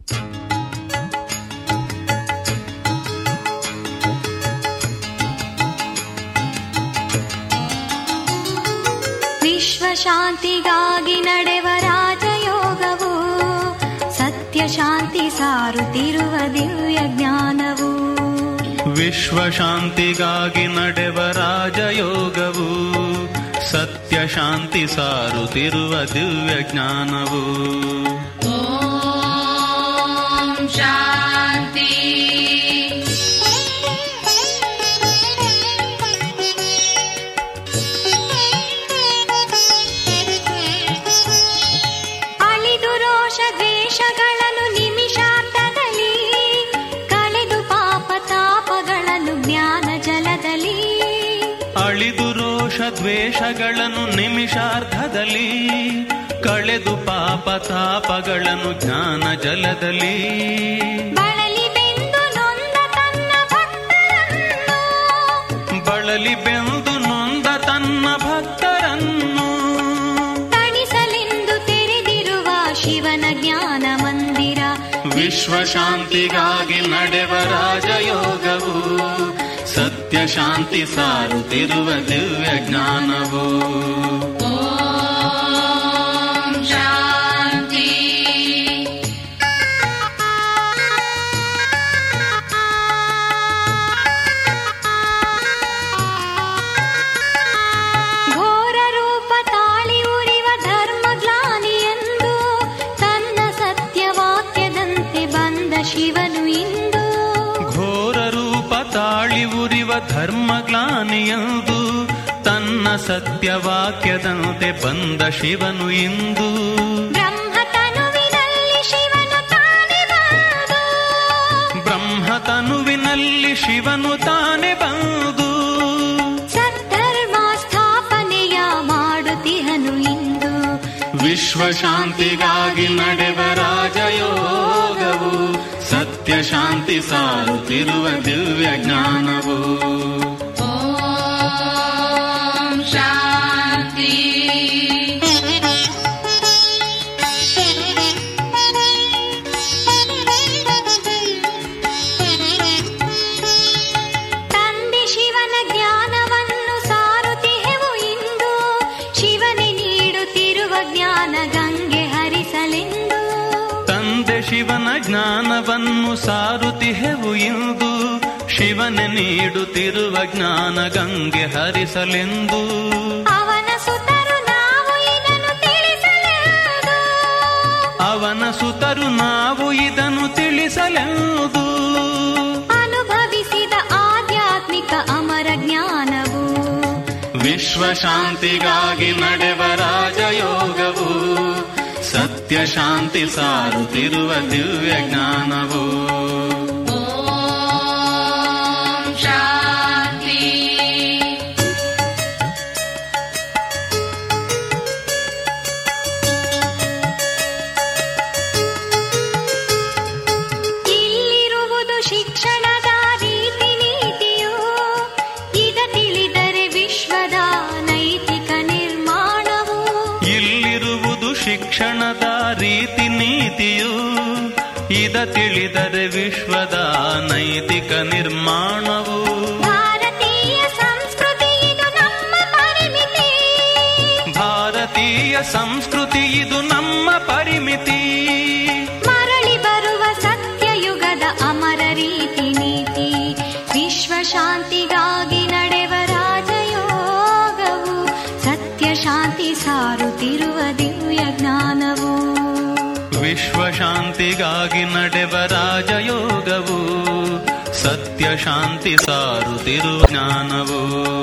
ವಿಶ್ವಶಾಂತಿಗಾಗಿ ನಡೆವ ರಾಜಯೋಗವು, ಸತ್ಯ ಶಾಂತಿ ಸಾರುತ್ತಿರುವ ದಿವ್ಯ ಜ್ಞಾನವು. ವಿಶ್ವಶಾಂತಿಗಾಗಿ ನಡೆವ ರಾಜಯೋಗವು, ಸತ್ಯ ಶಾಂತಿ ಸಾರುತ್ತಿರುವ ದಿವ್ಯ ಜ್ಞಾನವು. ಓಂ ಶಾಂತಿ. ಅಳಿದು ರೋಷ ದ್ವೇಷಗಳನ್ನು ನಿಮಿಷಾರ್ಧದಲ್ಲಿ ಕಳೆದು, ಪಾಪ ತಾಪಗಳನ್ನು ಜ್ಞಾನ ಜಲದಲ್ಲಿ. ಅಳಿದು ರೋಷ ದ್ವೇಷಗಳನ್ನು ನಿಮಿಷಾರ್ಧದಲ್ಲಿ ಕಳೆದು, ಪಾಪ ತಾಪಗಳನ್ನು ಜ್ಞಾನ ಜಲದಲ್ಲಿ. ಬಳಲಿ ಬೆಂದು ನೊಂದ ತನ್ನ ಭಕ್ತರನ್ನು, ಬಳಲಿ ಬೆಂದು ನೊಂದ ತನ್ನ ಭಕ್ತರನ್ನು ತಣಿಸಲೆಂದು ತೆರೆದಿರುವ ಶಿವನ ಜ್ಞಾನ ಮಂದಿರ. ವಿಶ್ವಶಾಂತಿಗಾಗಿ ನಡೆವ ರಾಜಯೋಗವು, ಸತ್ಯ ಶಾಂತಿ ಸಾರುತ್ತಿರುವ ದಿವ್ಯ ಜ್ಞಾನವು. ಓಂ ಶಾಂತಿ. ಘೋರ ರೂಪ ತಾಳಿ ಉರಿವ ಧರ್ಮ ಗ್ಲಾನಿಯೆಂದು ತನ್ನ ಸತ್ಯವಾಕ್ಯದಂತೆ ಬಂದ ಶಿವನು ಇಂದು. ಘೋರ ರೂಪ ತಾಳಿ ಉರಿವ ಧರ್ಮ ಗ್ಲಾನಿಯಂದು ತನ್ನ ಸತ್ಯವಾಕ್ಯದಂತೆ ಬಂದ ಶಿವನು ಇಂದು. ಬ್ರಹ್ಮತನುವಿನಲ್ಲಿ ಶಿವನು ತಾನೇ ಬಂದು, ಬ್ರಹ್ಮತನುವಿನಲ್ಲಿ ಶಿವನು ತಾನೇ ಬಂದು ಸದ್ಧರ್ಮ ಸ್ಥಾಪನೆಯ ಮಾಡುತ್ತಿಹನು ಇಂದು. ವಿಶ್ವಶಾಂತಿಗಾಗಿ ನಡೆವ ರಾಜಯೋಗವು, ಸತ್ಯ ಶಾಂತಿ ಸಾರುತ್ತಿರುವ ದಿವ್ಯ ಜ್ಞಾನವು. ಓಂ ಶಾಂತಿ. ತಂದೆ ಶಿವನ ಜ್ಞಾನವನ್ನು ಸಾರುತ್ತಿಹೆವು ಇಂದು, ಶಿವನೇ ನೀಡುತ್ತಿರುವ ಜ್ಞಾನ ಗಂಗೆ ಹರಿಸಲೆಂದು. ತಂದೆ ಶಿವನ ಜ್ಞಾನವನ್ನು ಸಾರುತ್ತಿಹೆವು ಇಂದು, ಶಿವನೇ ನೀಡುತ್ತಿರುವ ಜ್ಞಾನ ಗಂಗೆ ಹರಿಸಲೆಂದು. ಅವನ ಸುತರು ನಾವು ಇದನ್ನು ತಿಳಿಸಲೆಂದು, ಅವನ ಸುತರು ನಾವು ಇದನ್ನು ತಿಳಿಸಲೆಂದು. ಅನುಭವಿಸಿದ ಆಧ್ಯಾತ್ಮಿಕ ಅಮರ ಜ್ಞಾನವು. ವಿಶ್ವಶಾಂತಿಗಾಗಿ ನಡೆವ ರಾಜಯೋಗವು, ಸತ್ಯ ಶಾಂತಿ ಸಾರುತ್ತಿರುವ ದಿವ್ಯ ಜ್ಞಾನವು. ಓಂ ಶಾಂತಿ. ಇಲ್ಲಿರುವುದು ಶಿಕ್ಷಣದ ರೀತಿ ನೀತಿಯು, ಇದ ತಿಳಿದರೆ ವಿಶ್ವದ ನೈತಿಕ ನಿರ್ಮಾಣವು. ಇಲ್ಲಿರುವುದು ಶಿಕ್ಷಣದ ರೀತಿ ನೀತಿಯು, ಇದ ತಿಳಿದರೆ ವಿಶ್ವದ ನೈತಿಕ ನಿರ್ಮಾಣವು. ಭಾರತೀಯ ಸಂಸ್ಕೃತಿ ಇದು ನಮ್ಮ ಪರಿಮಿತಿ, ಭಾರತೀಯ ಸಂಸ್ಕೃತಿ ಇದು ನಮ್ಮ ಪರಿಮಿತಿ. ಮರಳಿ ಬರುವ ಸತ್ಯಯುಗದ ಅಮರ ರೀತಿ ನೀತಿ. ವಿಶ್ವಶಾಂತಿಗಾಗಿ ನಡೆವ ರಾಜಯೋಗವು, ಸತ್ಯ ಶಾಂತಿ ಸಾರುತ್ತಿರುವ ದಿವ್ಯ ಜ್ಞಾನವು. ವಿಶ್ವಶಾಂತಿಗಾಗಿ ನಡೆವ ರಾಜಯೋಗವು, ಸತ್ಯ ಶಾಂತಿ ಸಾರುತ್ತಿರುವ ಜ್ಞಾನವು.